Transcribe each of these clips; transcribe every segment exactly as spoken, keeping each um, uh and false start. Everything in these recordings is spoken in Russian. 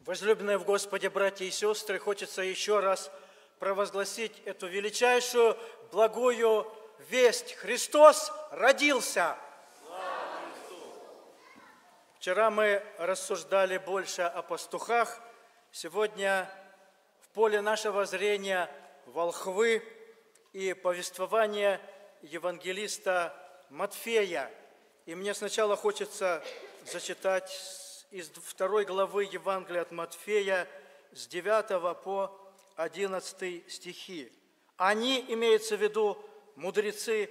Возлюбленные в Господе братья и сестры, хочется еще раз провозгласить эту величайшую благую весть. Христос родился! Вчера мы рассуждали больше о пастухах, сегодня в поле нашего зрения волхвы и повествование евангелиста Матфея. И мне сначала хочется зачитать из второй главы Евангелия от Матфея с девятого по одиннадцатый стихи. Они, имеется в виду мудрецы,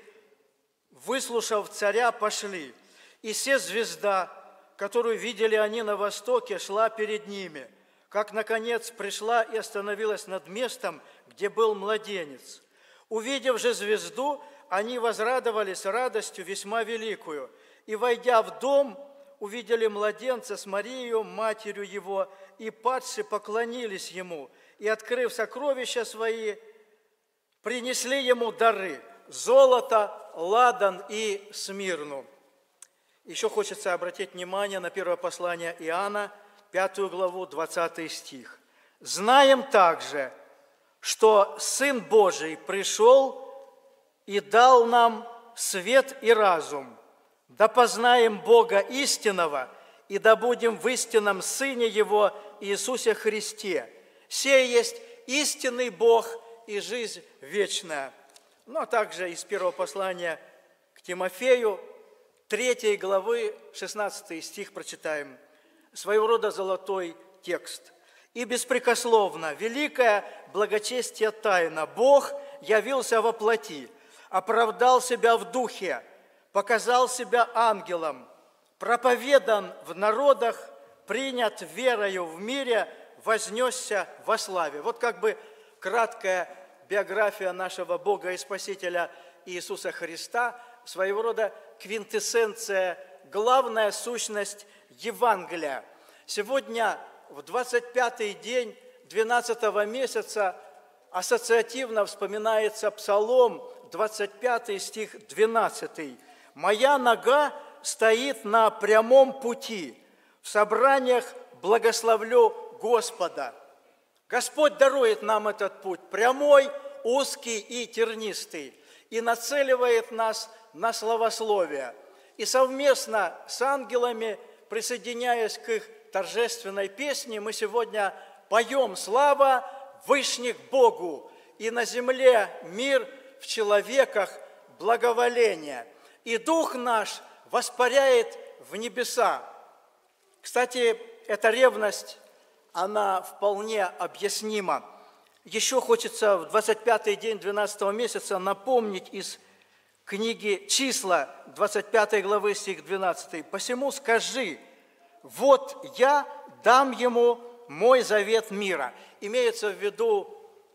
выслушав царя, пошли. И се звезда, которую видели они на востоке, шла перед ними, как, наконец, пришла и остановилась над местом, где был младенец. Увидев же звезду, они возрадовались радостью весьма великую, и, войдя в дом, увидели младенца с Марией, матерью его, и падши поклонились ему, и, открыв сокровища свои, принесли ему дары – золото, ладан и смирну. Еще хочется обратить внимание на первое послание Иоанна, пятую главу, двадцатый стих. «Знаем также, что Сын Божий пришел и дал нам свет и разум, да познаем Бога истинного, и да будем в истинном Сыне Его, Иисусе Христе. Сей есть истинный Бог и жизнь вечная». Ну, а также из первого послания к Тимофею, третьей главы, шестнадцатый стих прочитаем. Своего рода золотой текст. «И беспрекословно, великое благочестие тайна, Бог явился во плоти, оправдал себя в духе, показал себя ангелом, проповедан в народах, принят верою в мире, вознесся во славе». Вот как бы краткая биография нашего Бога и Спасителя Иисуса Христа, своего рода квинтэссенция, главная сущность Евангелия. Сегодня, в двадцать пятый день двенадцатого месяца, ассоциативно вспоминается Псалом, двадцать пятый стих двенадцатый. «Моя нога стоит на прямом пути, в собраниях благословлю Господа». Господь дарует нам этот путь, прямой, узкий и тернистый, и нацеливает нас на славословие. И совместно с ангелами, присоединяясь к их торжественной песне, мы сегодня поем «Слава Вышних Богу, и на земле мир, в человеках благоволение, и Дух наш воспаряет в небеса». Кстати, эта ревность, она вполне объяснима. Еще хочется в двадцать пятый день двенадцатого месяца напомнить из книги «Числа», двадцать пятой главы, стих двенадцатый. «Посему скажи, вот я дам ему мой завет мира». Имеется в виду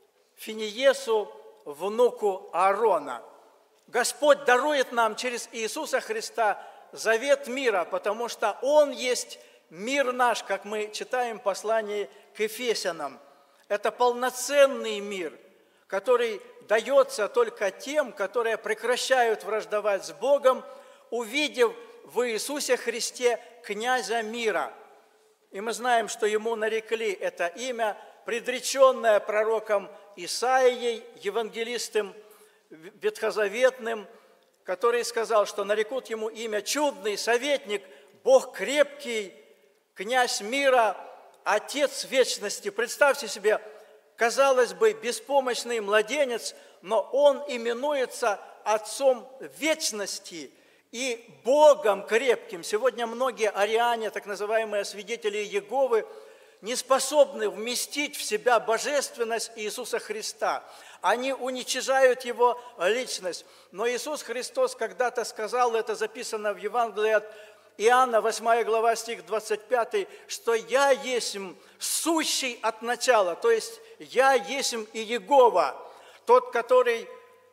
Финиесу, внуку Аарона. Господь дарует нам через Иисуса Христа завет мира, потому что Он есть мир наш, как мы читаем в послании к Ефесянам. Это полноценный мир, который дается только тем, которые прекращают враждовать с Богом, увидев в Иисусе Христе князя мира. И мы знаем, что ему нарекли это имя, предреченное пророком Исаией, евангелистом ветхозаветным, который сказал, что нарекут ему имя чудный, советник, Бог крепкий, князь мира, Отец вечности. Представьте себе, казалось бы, беспомощный младенец, но он именуется Отцом вечности и Богом крепким. Сегодня многие ариане, так называемые свидетели Иеговы, не способны вместить в себя божественность Иисуса Христа. Они уничижают Его личность. Но Иисус Христос когда-то сказал, это записано в Евангелии от Иоанна, восьмая глава, стих двадцать пятый, что «Я есмь сущий от начала», то есть «Я есмь Иегова», тот, который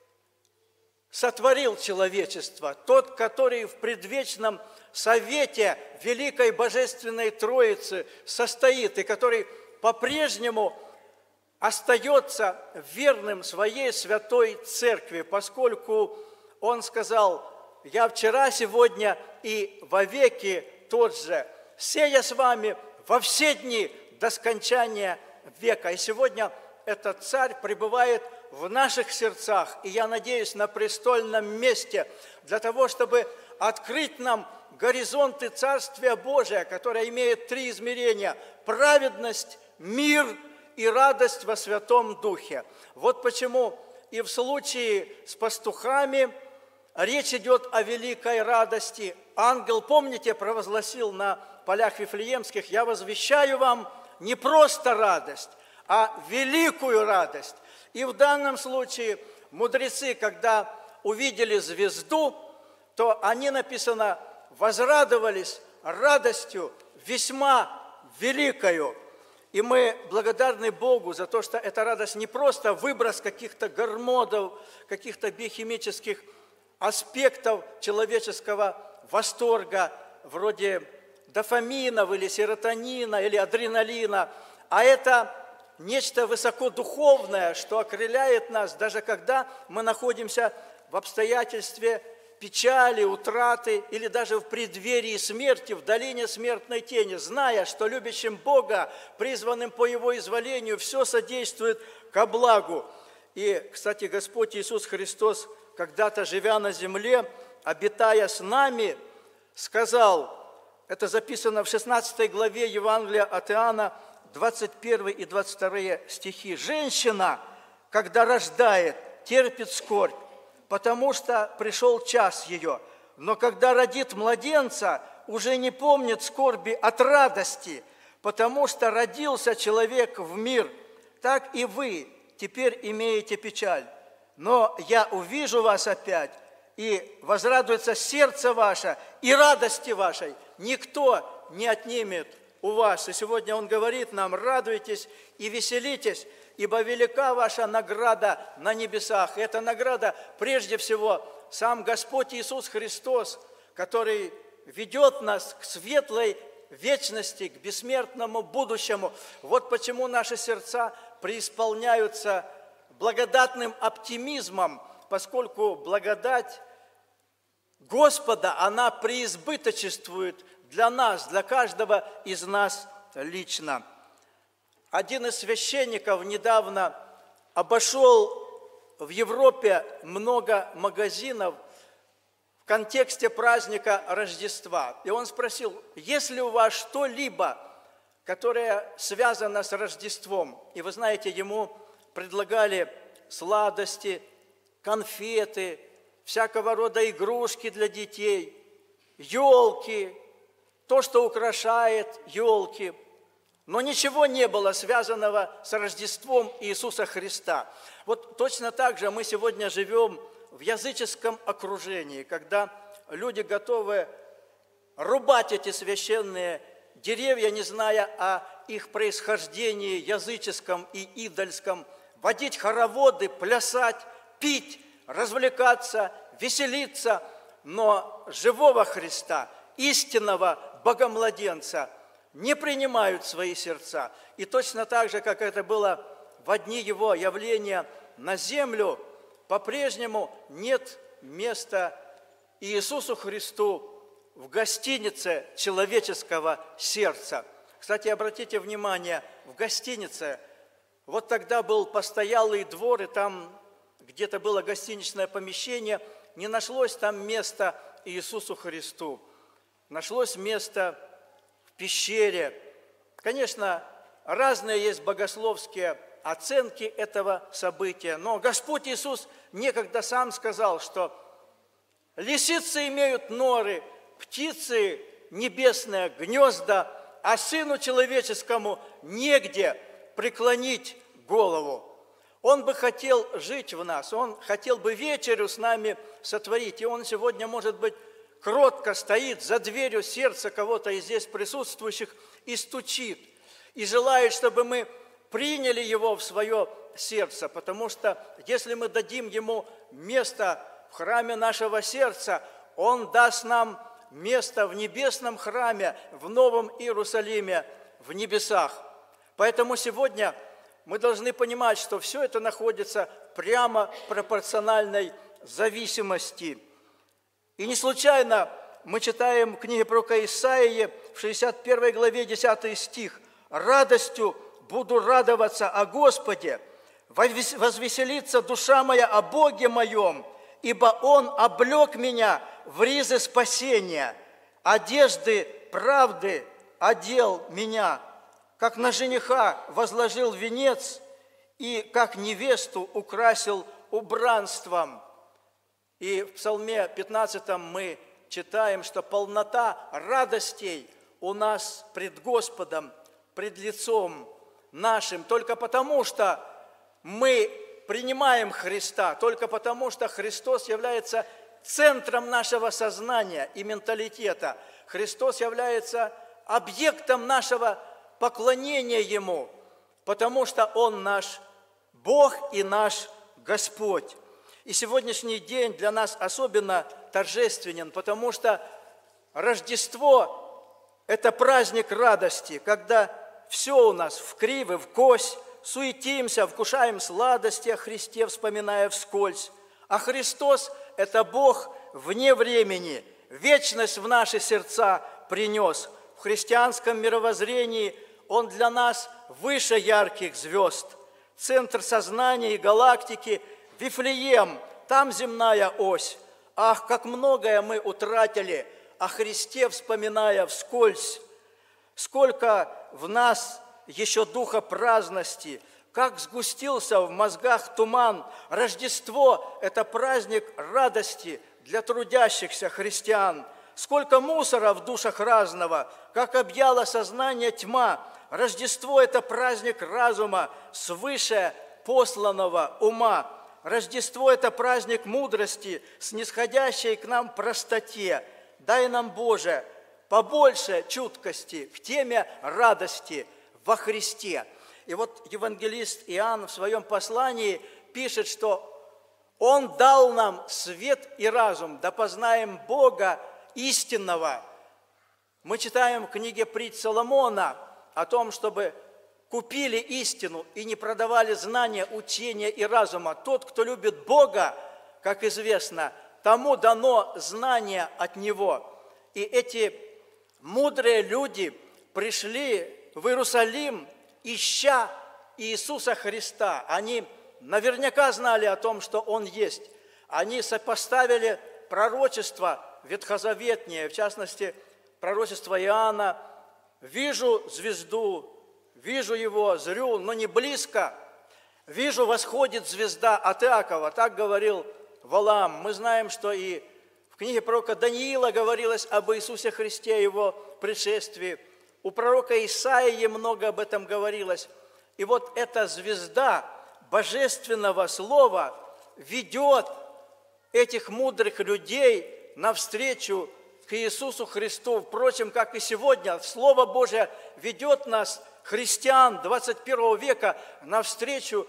сотворил человечество, тот, который в предвечном совете Великой Божественной Троицы состоит, и который по-прежнему остается верным своей святой церкви, поскольку Он сказал: «Я вчера, сегодня и вовеки тот же, сея с вами во все дни до скончания века. И сегодня этот царь пребывает в наших сердцах, и я надеюсь, на престольном месте, для того, чтобы открыть нам горизонты Царствия Божия, которое имеет три измерения – праведность, мир и радость во Святом Духе. Вот почему и в случае с пастухами речь идет о великой радости. Ангел, помните, провозгласил на полях Вифлеемских: «Я возвещаю вам не просто радость, а великую радость». И в данном случае мудрецы, когда увидели звезду, то они, написано, возрадовались радостью весьма великою. И мы благодарны Богу за то, что эта радость не просто выброс каких-то гормонов, каких-то биохимических аспектов человеческого восторга, вроде дофаминов или серотонина или адреналина, а это нечто высокодуховное, что окрыляет нас, даже когда мы находимся в обстоятельстве печали, утраты или даже в преддверии смерти, в долине смертной тени, зная, что любящим Бога, призванным по Его изволению, все содействует ко благу. И, кстати, Господь Иисус Христос, когда-то живя на земле, обитая с нами, сказал, это записано в шестнадцатой главе Евангелия от Иоанна, двадцать первый и двадцать второй стихи. «Женщина, когда рождает, терпит скорбь, потому что пришел час ее. Но когда родит младенца, уже не помнит скорби от радости, потому что родился человек в мир. Так и вы теперь имеете печаль. Но я увижу вас опять, и возрадуется сердце ваше, и радости вашей никто не отнимет у вас». И сегодня Он говорит нам: радуйтесь и веселитесь, ибо велика ваша награда на небесах. И эта награда, прежде всего, сам Господь Иисус Христос, который ведет нас к светлой вечности, к бессмертному будущему. Вот почему наши сердца преисполняются благодатным оптимизмом, поскольку благодать Господа, она преизбыточествует для нас, для каждого из нас лично. Один из священников недавно обошел в Европе много магазинов в контексте праздника Рождества. И он спросил: есть ли у вас что-либо, которое связано с Рождеством? И вы знаете, ему предлагали сладости, конфеты, всякого рода игрушки для детей, елки, то, что украшает елки. Но ничего не было связанного с Рождеством Иисуса Христа. Вот точно так же мы сегодня живем в языческом окружении, когда люди готовы рубать эти священные деревья, не зная о их происхождении языческом и идольском, водить хороводы, плясать, пить, развлекаться, веселиться, но живого Христа, истинного Богомладенца, не принимают в свои сердца. И точно так же, как это было в дни Его явления на землю, по-прежнему нет места Иисусу Христу в гостинице человеческого сердца. Кстати, обратите внимание, в гостинице, вот тогда был постоялый двор, и там где-то было гостиничное помещение, не нашлось там места Иисусу Христу. Нашлось место в пещере. Конечно, разные есть богословские оценки этого события, но Господь Иисус некогда сам сказал, что лисицы имеют норы, птицы небесные гнезда, а Сыну Человеческому негде преклонить голову. Он бы хотел жить в нас, Он хотел бы вечерю с нами сотворить, и Он сегодня, может быть, кротко стоит за дверью сердца кого-то из здесь присутствующих и стучит, и желает, чтобы мы приняли Его в свое сердце, потому что если мы дадим Ему место в храме нашего сердца, Он даст нам место в небесном храме, в Новом Иерусалиме, в небесах. Поэтому сегодня мы должны понимать, что все это находится прямо в пропорциональной зависимости. И не случайно мы читаем в книге пророка Исаии в шестьдесят первой главе десятый стих: радостью буду радоваться о Господе, возвеселится душа моя о Боге моем, ибо Он облек меня в ризы спасения, одежды правды одел меня, как на жениха возложил венец и как невесту украсил убранством». И в Псалме пятнадцатом мы читаем, что полнота радостей у нас пред Господом, пред лицом нашим, только потому, что мы принимаем Христа, только потому, что Христос является центром нашего сознания и менталитета. Христос является объектом нашего поклонения Ему, потому что Он наш Бог и наш Господь. И сегодняшний день для нас особенно торжественен, потому что Рождество – это праздник радости, когда все у нас в криве, в кось, суетимся, вкушаем сладости о Христе, вспоминая вскользь. А Христос – это Бог вне времени, вечность в наши сердца принес. В христианском мировоззрении Он для нас выше ярких звезд. Центр сознания и галактики – Вифлеем, там земная ось. Ах, как многое мы утратили, о Христе вспоминая вскользь. Сколько в нас еще духа праздности, как сгустился в мозгах туман. Рождество – это праздник радости для трудящихся христиан. Сколько мусора в душах разного, как объяло сознание тьма. Рождество – это праздник разума, свыше посланного ума. Рождество – это праздник мудрости, снисходящей к нам простоте. Дай нам, Боже, побольше чуткости к теме радости во Христе. И вот евангелист Иоанн в своем послании пишет, что Он дал нам свет и разум, да познаем Бога истинного. Мы читаем в книге притч Соломона о том, чтобы купили истину и не продавали знания, учения и разума. Тот, кто любит Бога, как известно, тому дано знание от Него. И эти мудрые люди пришли в Иерусалим, ища Иисуса Христа. Они наверняка знали о том, что Он есть. Они сопоставили пророчества ветхозаветные, в частности, пророчество Иоанна: «Вижу звезду, вижу его, зрю, но не близко. Вижу, восходит звезда от Иакова». Так говорил Валаам. Мы знаем, что и в книге пророка Даниила говорилось об Иисусе Христе, Его пришествии. У пророка Исаии много об этом говорилось. И вот эта звезда божественного слова ведет этих мудрых людей навстречу к Иисусу Христу. Впрочем, как и сегодня, Слово Божие ведет нас, христиан двадцать первого века, навстречу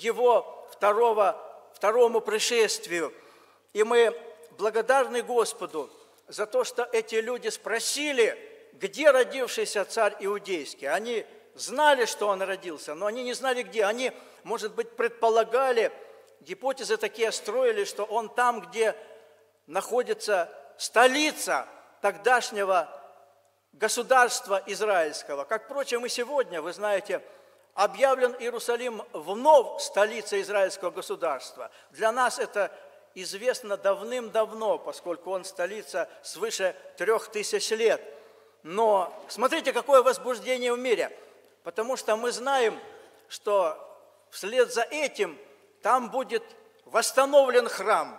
Его второго, второму пришествию. И мы благодарны Господу за то, что эти люди спросили, где родившийся царь иудейский. Они знали, что он родился, но они не знали, где. Они, может быть, предполагали, гипотезы такие строили, что он там, где находится столица тогдашнего государства израильского. Как, впрочем, и сегодня, вы знаете, объявлен Иерусалим вновь столицей израильского государства. Для нас это известно давным-давно, поскольку он столица свыше трех тысяч лет. Но смотрите, какое возбуждение в мире, потому что мы знаем, что вслед за этим там будет восстановлен храм,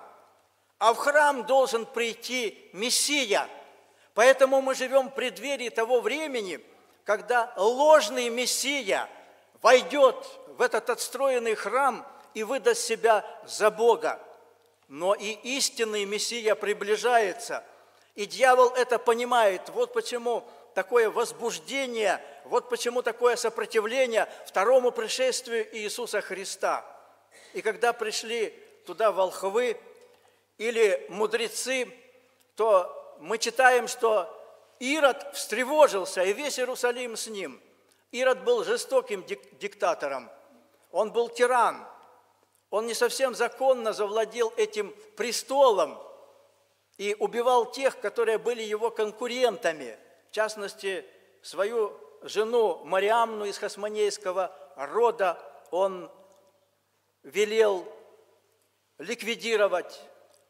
а в храм должен прийти Мессия. Поэтому мы живем в преддверии того времени, когда ложный Мессия войдет в этот отстроенный храм и выдаст себя за Бога. Но и истинный Мессия приближается, и дьявол это понимает. Вот почему такое возбуждение, вот почему такое сопротивление второму пришествию Иисуса Христа. И когда пришли туда волхвы или мудрецы, то мы читаем, что Ирод встревожился, и весь Иерусалим с ним. Ирод был жестоким диктатором, он был тиран, он не совсем законно завладел этим престолом и убивал тех, которые были его конкурентами, в частности, свою жену Мариамну из хасмонейского рода он велел ликвидировать.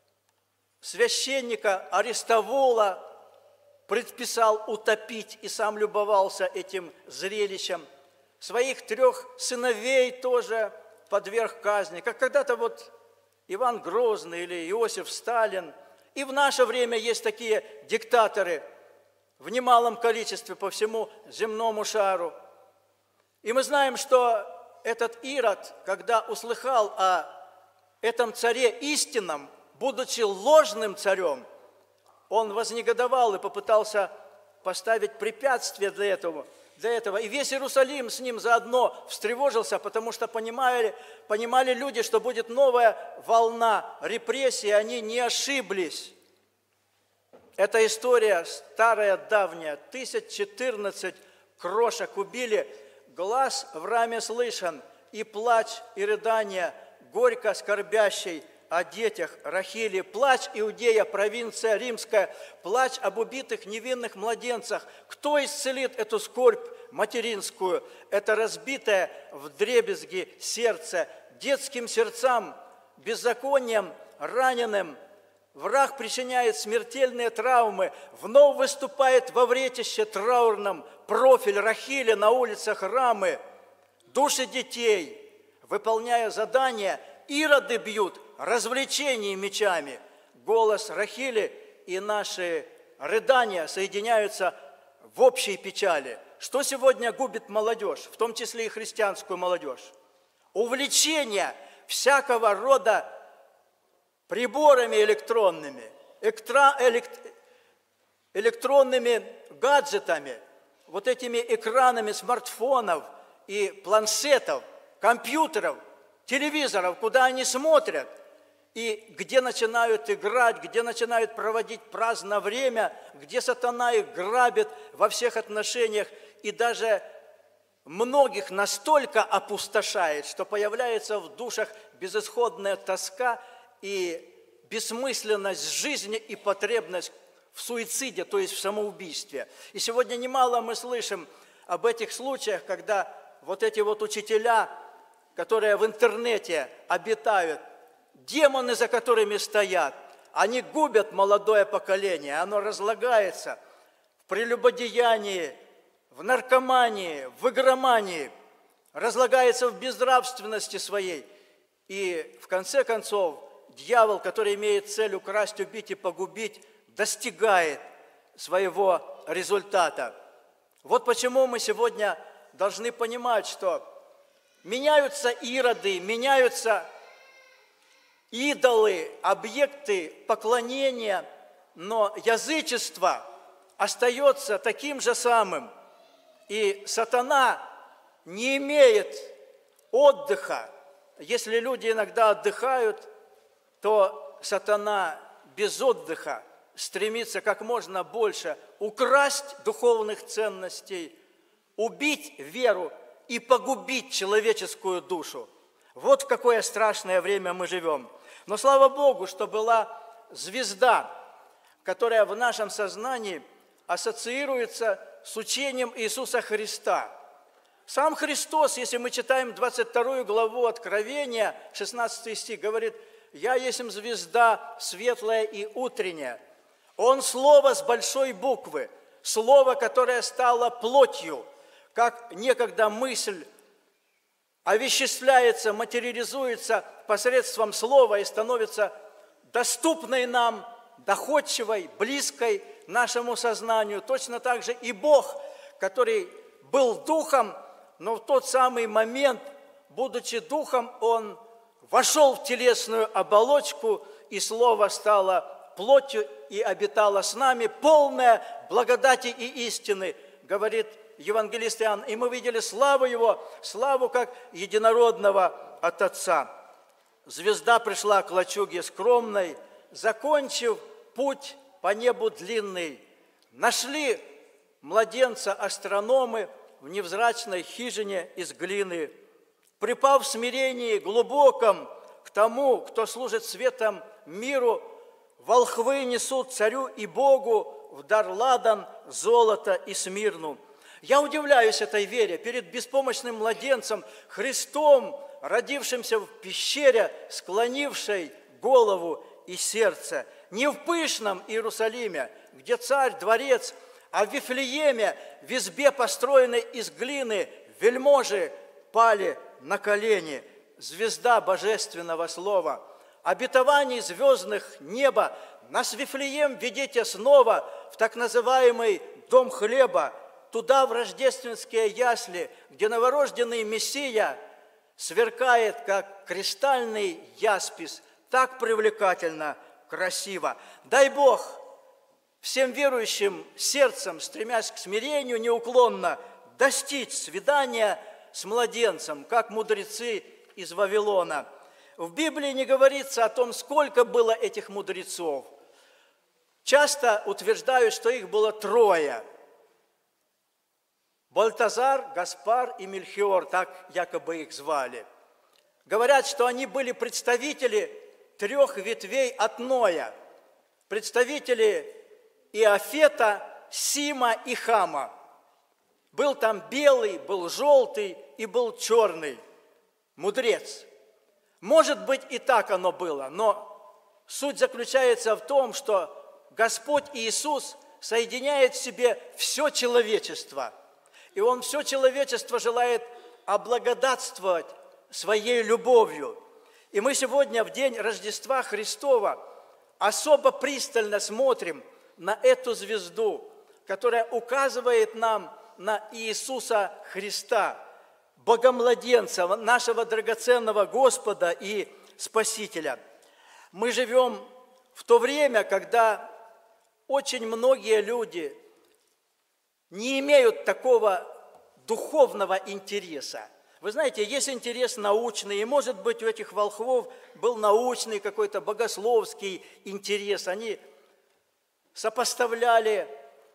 Священника Аристовула предписал утопить и сам любовался этим зрелищем. Своих трех сыновей тоже подверг казни, как когда-то вот Иван Грозный или Иосиф Сталин. И в наше время есть такие диктаторы в немалом количестве по всему земному шару. И мы знаем, что этот Ирод, когда услыхал о этом царе истинном, будучи ложным царем, он вознегодовал и попытался поставить препятствие для этого. Для этого. И весь Иерусалим с ним заодно встревожился, потому что понимали, понимали люди, что будет новая волна репрессий, они не ошиблись. Эта история старая, давняя, тысяч четырнадцать крошек убили, глас в раме слышен, и плач, и рыдание, горько скорбящей о детях Рахили, плач Иудея, провинция римская, плач об убитых невинных младенцах. Кто исцелит эту скорбь материнскую, это разбитое вдребезги сердце, детским сердцам, беззаконием, раненым? Враг причиняет смертельные травмы, вновь выступает во вретище траурном профиль Рахили на улицах Рамы. Души детей, выполняя задания, ироды бьют развлечений мечами. Голос Рахили и наши рыдания соединяются в общей печали. Что сегодня губит молодежь, в том числе и христианскую молодежь? Увлечение всякого рода приборами электронными, электро, элект, электронными гаджетами, вот этими экранами смартфонов и планшетов, компьютеров, телевизоров, куда они смотрят, и где начинают играть, где начинают проводить праздное время, где сатана их грабит во всех отношениях, и даже многих настолько опустошает, что появляется в душах безысходная тоска и бессмысленность жизни и потребность в суициде, то есть в самоубийстве. И сегодня немало мы слышим об этих случаях, когда вот эти вот учителя, которые в интернете обитают, демоны, за которыми стоят, они губят молодое поколение, оно разлагается в прелюбодеянии, в наркомании, в игромании, разлагается в безнравственности своей. И в конце концов дьявол, который имеет цель украсть, убить и погубить, достигает своего результата. Вот почему мы сегодня должны понимать, что меняются ироды, меняются идолы, объекты поклонения, но язычество остается таким же самым. И сатана не имеет отдыха. Если люди иногда отдыхают, то сатана без отдыха стремится как можно больше украсть духовных ценностей, убить веру и погубить человеческую душу. Вот в какое страшное время мы живем. Но слава Богу, что была звезда, которая в нашем сознании ассоциируется с учением Иисуса Христа. Сам Христос, если мы читаем двадцать вторую главу Откровения, шестнадцатый стих, говорит: «Я есть звезда светлая и утренняя». Он Слово с большой буквы, Слово, которое стало плотью, как некогда мысль овеществляется, материализуется посредством Слова и становится доступной нам, доходчивой, близкой нашему сознанию. Точно так же и Бог, который был Духом, но в тот самый момент, будучи Духом, Он вошел в телесную оболочку, и Слово стало плотью и обитало с нами, полное благодати и истины, говорит евангелист Иоанн. И мы видели славу Его, славу как единородного от Отца. Звезда пришла к лачуге скромной, закончив путь по небу длинный. Нашли младенца астрономы в невзрачной хижине из глины. Припав в смирении глубоком к тому, кто служит светом миру, волхвы несут царю и Богу в дар ладан, золото и смирну. Я удивляюсь этой вере перед беспомощным младенцем, Христом, родившимся в пещере, склонившей голову и сердце. Не в пышном Иерусалиме, где царь, дворец, а в Вифлееме, в избе, построенной из глины, вельможи пали на колени. Звезда божественного слова, обетований звездных неба, нас в Вифлеем ведите снова в так называемый дом хлеба, туда, в рождественские ясли, где новорожденный Мессия сверкает, как кристальный яспис, так привлекательно, красиво. Дай Бог всем верующим сердцем, стремясь к смирению неуклонно, достичь свидания с младенцем, как мудрецы из Вавилона. В Библии не говорится о том, сколько было этих мудрецов. Часто утверждают, что их было трое. Бальтазар, Гаспар и Мельхиор, так якобы их звали. Говорят, что они были представители трех ветвей от Ноя. Представители Иофета, Сима и Хама. Был там белый, был желтый и был черный мудрец. Может быть, и так оно было, но суть заключается в том, что Господь Иисус соединяет в себе все человечество. И Он все человечество желает облагодатствовать своей любовью. И мы сегодня, в день Рождества Христова, особо пристально смотрим на эту звезду, которая указывает нам на Иисуса Христа, Богомладенца, нашего драгоценного Господа и Спасителя. Мы живем в то время, когда очень многие люди не имеют такого духовного интереса. Вы знаете, есть интерес научный, и, может быть, у этих волхвов был научный какой-то богословский интерес. Они сопоставляли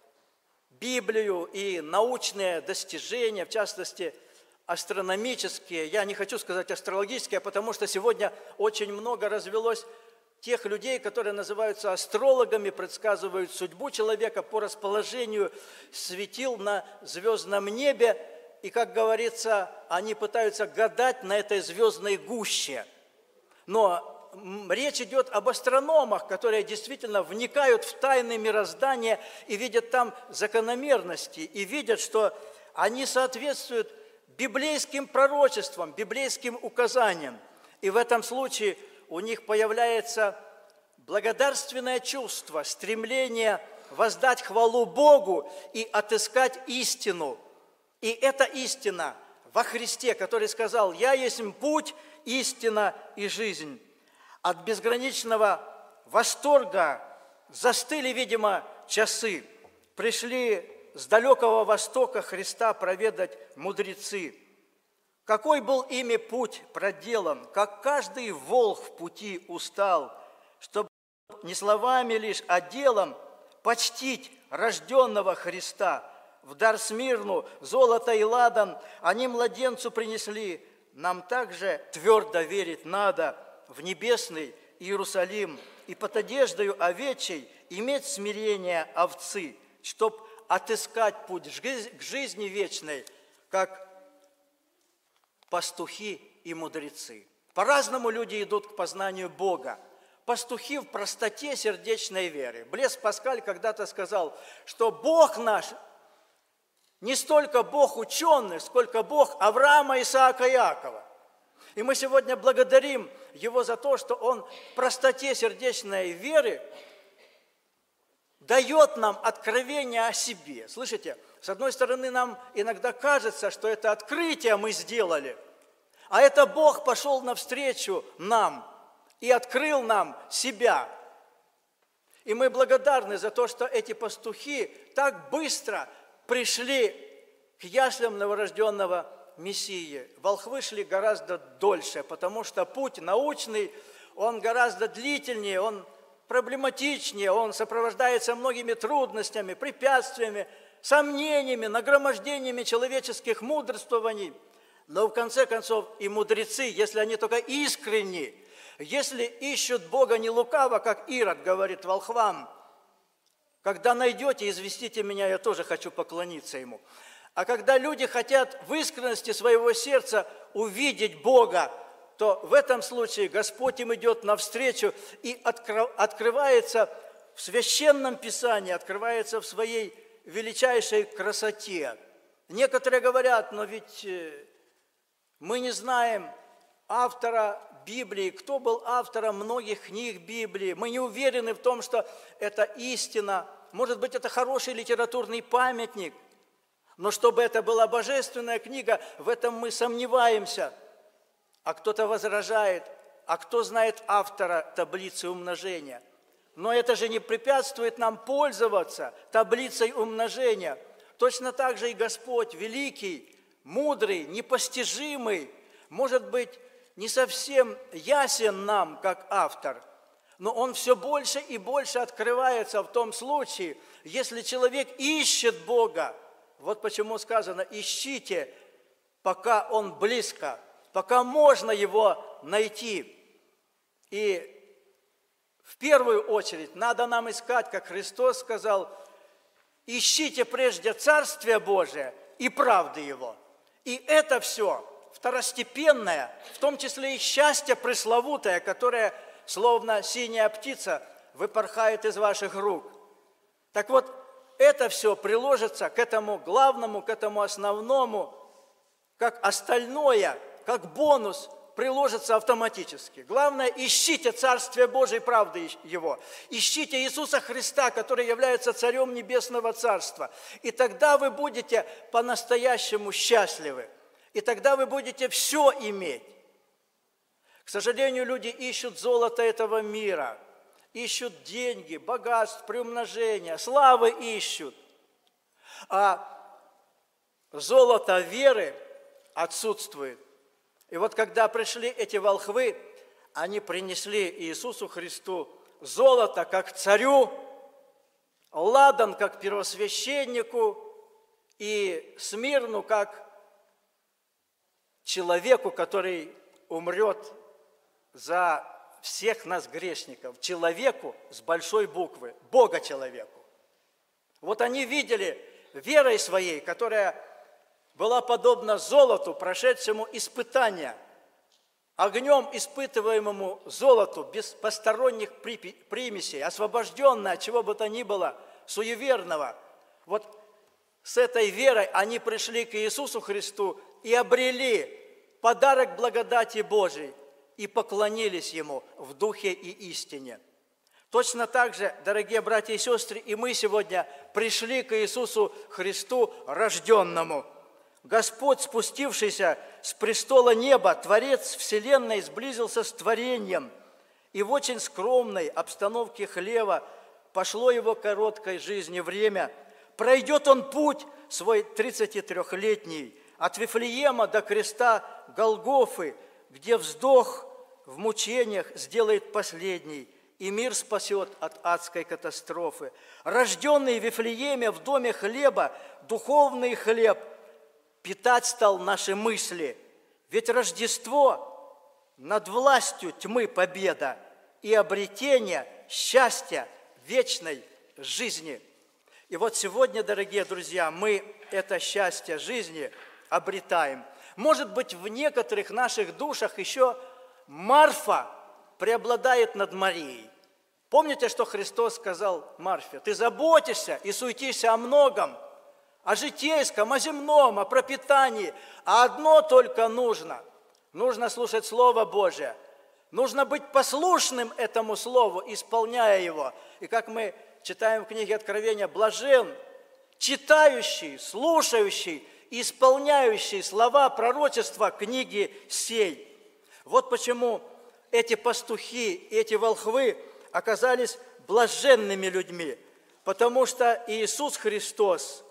Библию и научные достижения, в частности, астрономические. Я не хочу сказать астрологические, потому что сегодня очень много развелось тех людей, которые называются астрологами, предсказывают судьбу человека по расположению светил на звездном небе. И, как говорится, они пытаются гадать на этой звездной гуще. Но речь идет об астрономах, которые действительно вникают в тайны мироздания и видят там закономерности, и видят, что они соответствуют библейским пророчествам, библейским указаниям. И в этом случае у них появляется благодарственное чувство, стремление воздать хвалу Богу и отыскать истину. И эта истина во Христе, который сказал: «Я есть путь, истина и жизнь». От безграничного восторга застыли, видимо, часы. Пришли с далекого востока Христа проведать мудрецы. Какой был ими путь проделан, как каждый волк в пути устал, чтобы не словами лишь, а делом почтить рожденного Христа. В дар Смирну золото и ладан они младенцу принесли. Нам также твердо верить надо в небесный Иерусалим и под одеждою овечьей иметь смирение овцы, чтоб отыскать путь к жизни вечной, как пастухи и мудрецы. По-разному люди идут к познанию Бога. Пастухи в простоте сердечной веры. Блес Паскаль когда-то сказал, что Бог наш не столько Бог ученый, сколько Бог Авраама, Исаака и Иакова. И мы сегодня благодарим Его за то, что Он в простоте сердечной веры дает нам откровение о себе. Слышите, с одной стороны, нам иногда кажется, что это открытие мы сделали, а это Бог пошел навстречу нам и открыл нам себя. И мы благодарны за то, что эти пастухи так быстро пришли к яслям новорожденного Мессии. Волхвы шли гораздо дольше, потому что путь научный, он гораздо длительнее, он проблематичнее, он сопровождается многими трудностями, препятствиями, сомнениями, нагромождениями человеческих мудрствований. Но в конце концов и мудрецы, если они только искренни, если ищут Бога не лукаво, как Ирод говорит волхвам: когда найдете, известите меня, я тоже хочу поклониться Ему. А когда люди хотят в искренности своего сердца увидеть Бога, то в этом случае Господь им идет навстречу и открывается в Священном Писании, открывается в своей величайшей красоте. Некоторые говорят, но ведь мы не знаем автора Библии, кто был автором многих книг Библии. Мы не уверены в том, что это истина. Может быть, это хороший литературный памятник. Но чтобы это была божественная книга, в этом мы сомневаемся. А кто-то возражает, а кто знает автора таблицы умножения? Но это же не препятствует нам пользоваться таблицей умножения. Точно так же и Господь, великий, мудрый, непостижимый, может быть, не совсем ясен нам, как автор, но Он все больше и больше открывается в том случае, если человек ищет Бога. Вот почему сказано: ищите, пока Он близко, пока можно Его найти. И в первую очередь надо нам искать, как Христос сказал: ищите прежде Царствие Божие и правды Его. И это все второстепенное, в том числе и счастье пресловутое, которое, словно синяя птица, выпорхает из ваших рук. Так вот, это все приложится к этому главному, к этому основному, как остальное, как бонус приложится автоматически. Главное, ищите Царствие Божие и правды Его. Ищите Иисуса Христа, который является Царем Небесного Царства. И тогда вы будете по-настоящему счастливы. И тогда вы будете все иметь. К сожалению, люди ищут золото этого мира, ищут деньги, богатств, приумножения, славы ищут. А золото веры отсутствует. И вот когда пришли эти волхвы, они принесли Иисусу Христу золото как царю, ладан как первосвященнику и смирну как человеку, который умрет за всех нас грешников, человеку с большой буквы, Бога-человеку. Вот они видели верой своей, которая была подобна золоту, прошедшему испытания, огнем испытываемому золоту, без посторонних примесей, освобожденная от чего бы то ни было суеверного. Вот с этой верой они пришли к Иисусу Христу и обрели подарок благодати Божией и поклонились Ему в духе и истине. Точно так же, дорогие братья и сестры, и мы сегодня пришли к Иисусу Христу рожденному. Господь, спустившийся с престола неба, Творец вселенной, сблизился с творением, и в очень скромной обстановке хлева пошло Его короткой жизни время. Пройдет Он путь свой тридцатитрёхлетний от Вифлеема до креста Голгофы, где вздох в мучениях сделает последний, и мир спасет от адской катастрофы. Рожденный в Вифлееме в доме хлеба, духовный хлеб питать стал наши мысли. Ведь Рождество над властью тьмы победа и обретение счастья вечной жизни. И вот сегодня, дорогие друзья, мы это счастье жизни обретаем. Может быть, в некоторых наших душах еще Марфа преобладает над Марией. Помните, что Христос сказал Марфе? Ты заботишься и суетишься о многом, о житейском, о земном, о пропитании, а одно только нужно. Нужно слушать Слово Божие. Нужно быть послушным этому Слову, исполняя его. И как мы читаем в книге Откровения, блажен, читающий, слушающий, исполняющий слова пророчества книги сей. Вот почему эти пастухи, эти волхвы оказались блаженными людьми, потому что Иисус Христос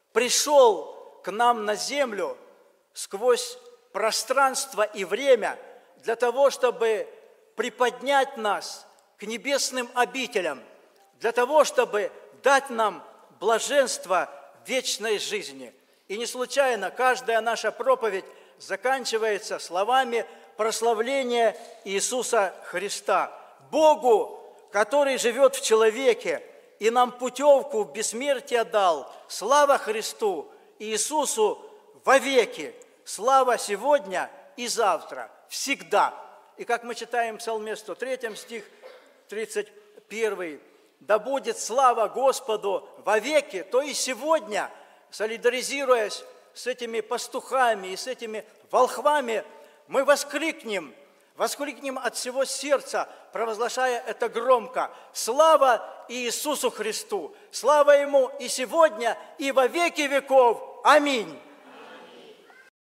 пришел к нам на землю сквозь пространство и время для того, чтобы приподнять нас к небесным обителям, для того, чтобы дать нам блаженство вечной жизни. И не случайно каждая наша проповедь заканчивается словами прославления Иисуса Христа. Богу, который живет в человеке и нам путевку в бессмертие дал, слава Христу Иисусу вовеки. Слава сегодня и завтра, всегда. И как мы читаем в Псалме сто третьем, стих тридцать первый, да будет слава Господу вовеки, то и сегодня, солидаризируясь с этими пастухами и с этими волхвами, мы воскликнем, воскликнем от всего сердца, провозглашая это громко. Слава Иисусу Христу! Слава Ему и сегодня, и во веки веков! Аминь!